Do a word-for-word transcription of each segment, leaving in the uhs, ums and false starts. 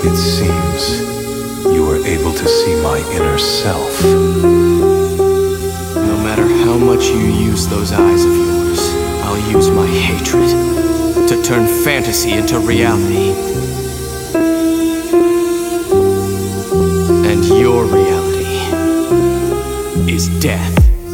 It seems you were able to see my inner self. No matter how much you use those eyes of yours, I'll use my hatred to turn fantasy into reality. And your reality is death.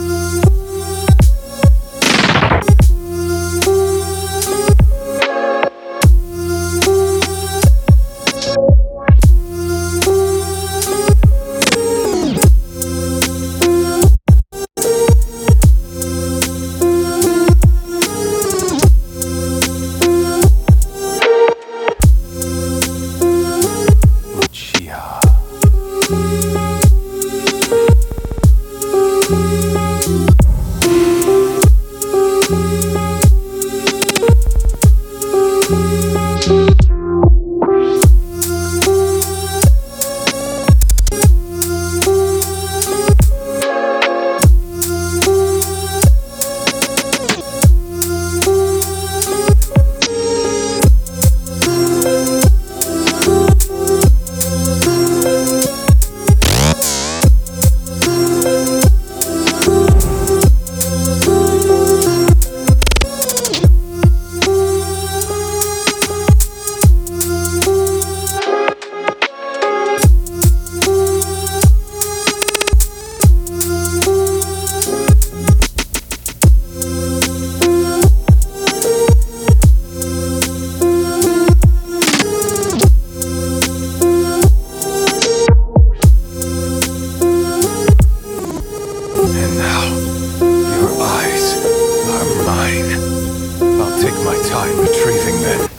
And now, your eyes are mine. I'll take my time retrieving them.